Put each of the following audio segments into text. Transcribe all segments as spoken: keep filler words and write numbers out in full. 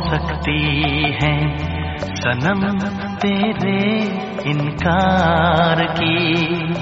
सकती है सनम तेरे इनकार की।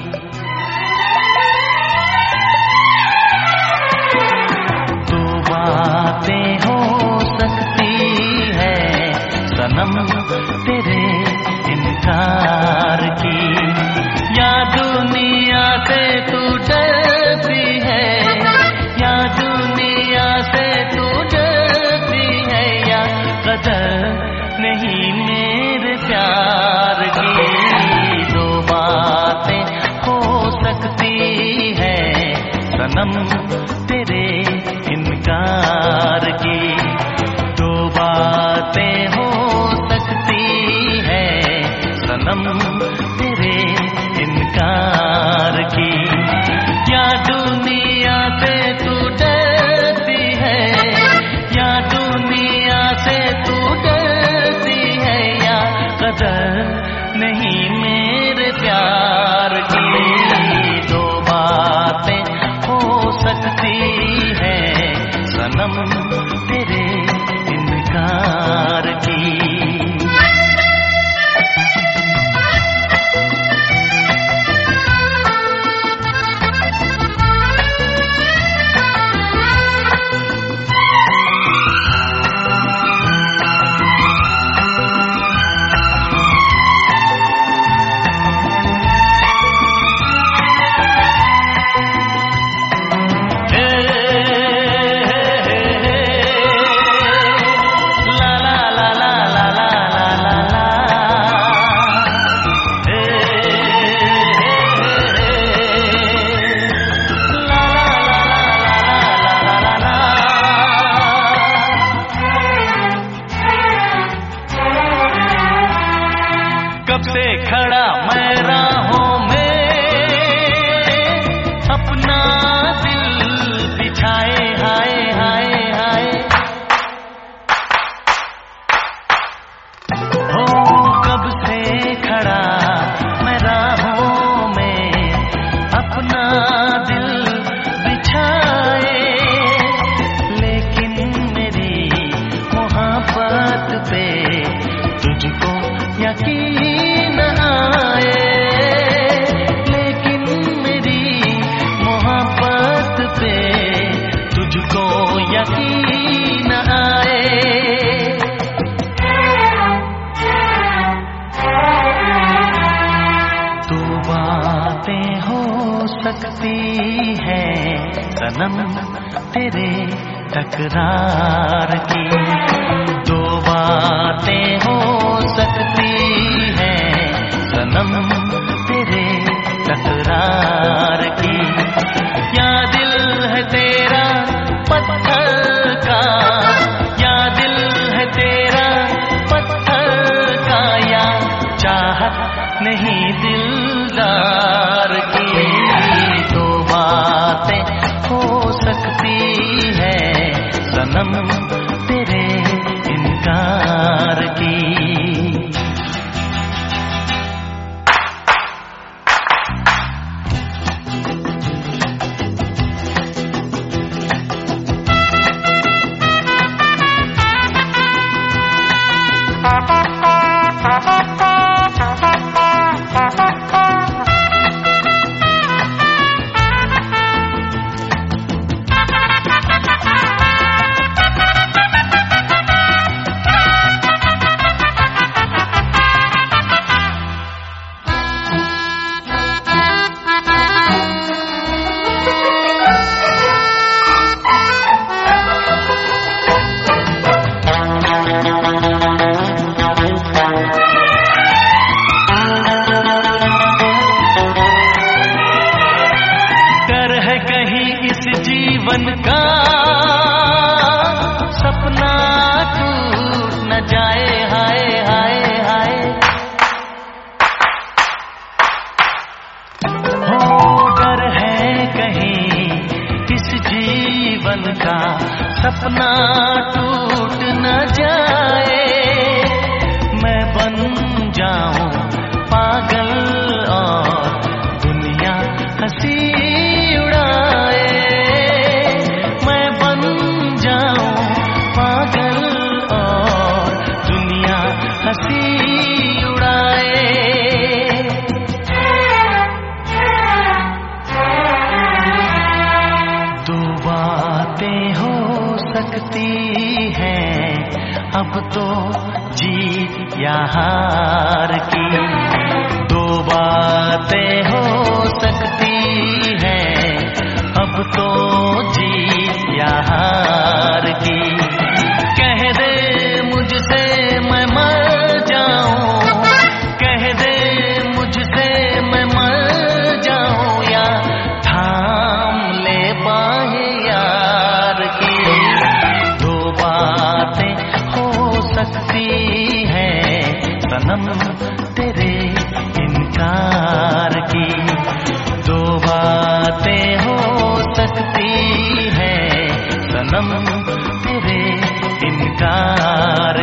दो बातें हो सकती है सनम तेरे इनकार की। या दुनिया से तू डरती है, या दुनिया से तू डरती है, या कदर नहीं मेरे प्यार की। दो बातें हो सकती है सनम तेरे इनकार की। दो बातें हो सकती है सनम तेरे इनकार की। या दुनिया से तू डरती है, या दुनिया से तू डरती है, या कदर नहीं मेरे प्यार की। दो बातें हो सकती है सनम तेरे इनकार की। कब से खड़ा मैं राहों में अपना दिल बिछाए, हाय हाय हाय। हो कब से खड़ा मैं राहों में अपना दिल बिछाए, लेकिन मेरी मोहब्बत पे तुझको यकीन आए। लेकिन मेरी मोहब्बत पे तुझको यकीन आए। दो बातें हो सकती है सनम तेरे तकरार की। दो बातें हो सकती है सनम तेरे तकरार की। या दिल है तेरा पत्थर का, या दिल है तेरा पत्थर का, या चाहत नहीं दिलदार की। दो बातें हो सकती है सनम तेरे इनकार की। जीवन का सपना टूट न जाए, हाय हाय हाय। हो डर है कहीं इस जीवन का सपना टूट न जाए। मैं बन जाऊं पागल और दुनिया हंसी उड़ाए। मैं बन जाऊं पागल और अब तो जीत या हार की दो बातें हो सकती हैं, अब तो जीत या हार की। कह दे मुझसे मैं मर जाऊं, कह दे मुझसे मैं मर जाऊं, या थाम ले बाहें यार की। दो बातें हो सकती हैं सनम तेरे इनकार की, दो बातें हो सकती हैं सनम तेरे इनकार